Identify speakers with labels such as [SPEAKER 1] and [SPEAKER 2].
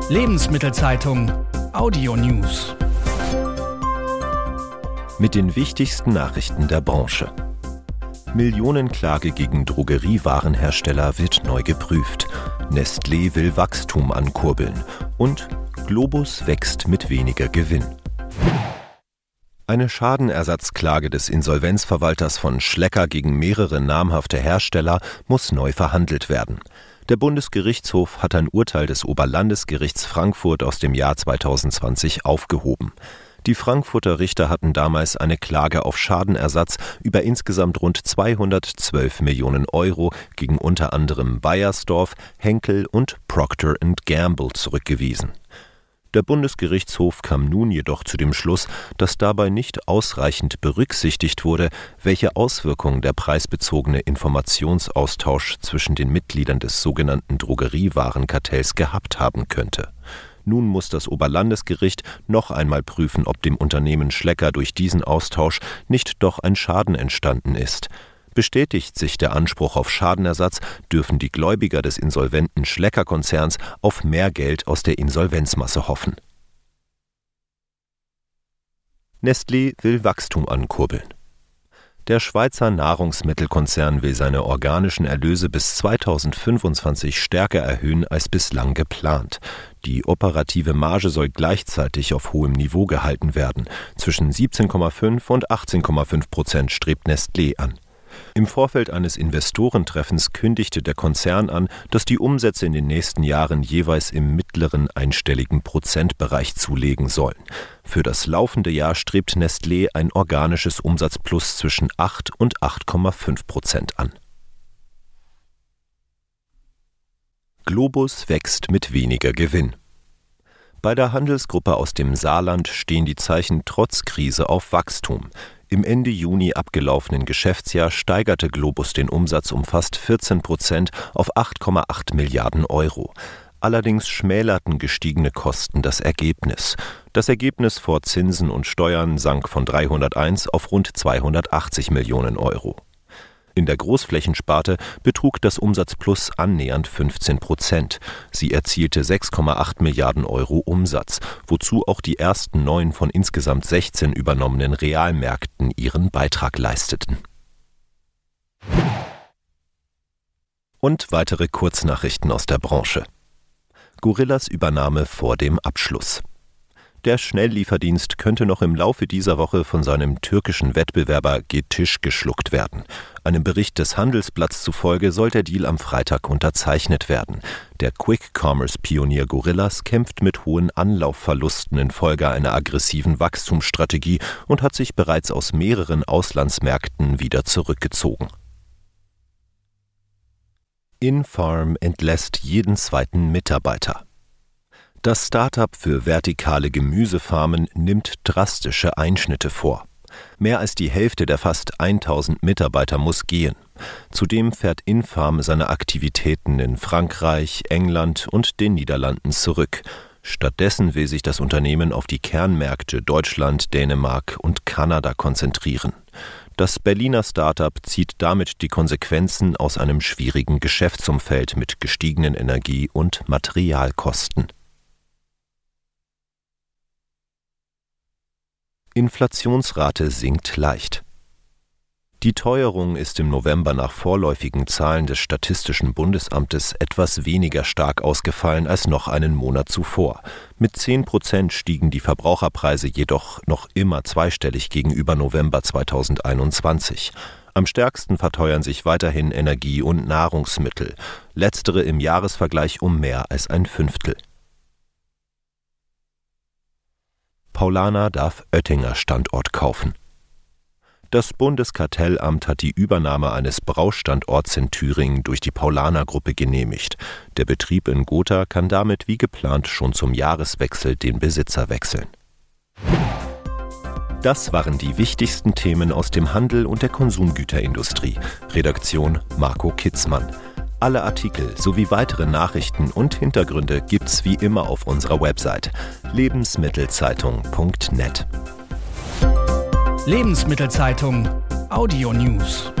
[SPEAKER 1] Lebensmittelzeitung Audio News.
[SPEAKER 2] Mit den wichtigsten Nachrichten der Branche. Millionenklage gegen Drogeriewarenhersteller wird neu geprüft. Nestlé will Wachstum ankurbeln. Und Globus wächst mit weniger Gewinn. Eine Schadenersatzklage des Insolvenzverwalters von Schlecker gegen mehrere namhafte Hersteller muss neu verhandelt werden. Der Bundesgerichtshof hat ein Urteil des Oberlandesgerichts Frankfurt aus dem Jahr 2020 aufgehoben. Die Frankfurter Richter hatten damals eine Klage auf Schadenersatz über insgesamt rund 212 Millionen Euro gegen unter anderem Beiersdorf, Henkel und Procter & Gamble zurückgewiesen. Der Bundesgerichtshof kam nun jedoch zu dem Schluss, dass dabei nicht ausreichend berücksichtigt wurde, welche Auswirkungen der preisbezogene Informationsaustausch zwischen den Mitgliedern des sogenannten Drogeriewarenkartells gehabt haben könnte. Nun muss das Oberlandesgericht noch einmal prüfen, ob dem Unternehmen Schlecker durch diesen Austausch nicht doch ein Schaden entstanden ist. Bestätigt sich der Anspruch auf Schadenersatz, dürfen die Gläubiger des insolventen Schlecker-Konzerns auf mehr Geld aus der Insolvenzmasse hoffen. Nestlé will Wachstum ankurbeln. Der Schweizer Nahrungsmittelkonzern will seine organischen Erlöse bis 2025 stärker erhöhen als bislang geplant. Die operative Marge soll gleichzeitig auf hohem Niveau gehalten werden. Zwischen 17,5 und 18,5% strebt Nestlé an. Im Vorfeld eines Investorentreffens kündigte der Konzern an, dass die Umsätze in den nächsten Jahren jeweils im mittleren einstelligen Prozentbereich zulegen sollen. Für das laufende Jahr strebt Nestlé ein organisches Umsatzplus zwischen 8 und 8,5% an. Globus wächst mit weniger Gewinn. Bei der Handelsgruppe aus dem Saarland stehen die Zeichen trotz Krise auf Wachstum. Im Ende Juni abgelaufenen Geschäftsjahr steigerte Globus den Umsatz um fast 14% auf 8,8 Milliarden Euro. Allerdings schmälerten gestiegene Kosten das Ergebnis. Das Ergebnis vor Zinsen und Steuern sank von 301 auf rund 280 Millionen Euro. In der Großflächensparte betrug das Umsatzplus annähernd 15%. Sie erzielte 6,8 Milliarden Euro Umsatz, wozu auch die ersten 9 von insgesamt 16 übernommenen Realmärkten ihren Beitrag leisteten. Und weitere Kurznachrichten aus der Branche. Gorillas Übernahme vor dem Abschluss. Der Schnelllieferdienst könnte noch im Laufe dieser Woche von seinem türkischen Wettbewerber Getiş geschluckt werden. Einem Bericht des Handelsblatts zufolge soll der Deal am Freitag unterzeichnet werden. Der Quick-Commerce-Pionier Gorillas kämpft mit hohen Anlaufverlusten infolge einer aggressiven Wachstumsstrategie und hat sich bereits aus mehreren Auslandsmärkten wieder zurückgezogen. Infarm entlässt jeden zweiten Mitarbeiter. Das Start-up für vertikale Gemüsefarmen nimmt drastische Einschnitte vor. Mehr als die Hälfte der fast 1000 Mitarbeiter muss gehen. Zudem fährt Infarm seine Aktivitäten in Frankreich, England und den Niederlanden zurück. Stattdessen will sich das Unternehmen auf die Kernmärkte Deutschland, Dänemark und Kanada konzentrieren. Das Berliner Start-up zieht damit die Konsequenzen aus einem schwierigen Geschäftsumfeld mit gestiegenen Energie- und Materialkosten. Inflationsrate sinkt leicht. Die Teuerung ist im November nach vorläufigen Zahlen des Statistischen Bundesamtes etwas weniger stark ausgefallen als noch einen Monat zuvor. Mit 10% stiegen die Verbraucherpreise jedoch noch immer zweistellig gegenüber November 2021. Am stärksten verteuern sich weiterhin Energie- und Nahrungsmittel, letztere im Jahresvergleich um mehr als ein Fünftel. Paulaner darf Oettinger Standort kaufen. Das Bundeskartellamt hat die Übernahme eines Braustandorts in Thüringen durch die Paulaner-Gruppe genehmigt. Der Betrieb in Gotha kann damit wie geplant schon zum Jahreswechsel den Besitzer wechseln. Das waren die wichtigsten Themen aus dem Handel und der Konsumgüterindustrie. Redaktion Marco Kitzmann. Alle Artikel sowie weitere Nachrichten und Hintergründe gibt's wie immer auf unserer Website lebensmittelzeitung.net.
[SPEAKER 1] Lebensmittelzeitung Audio News.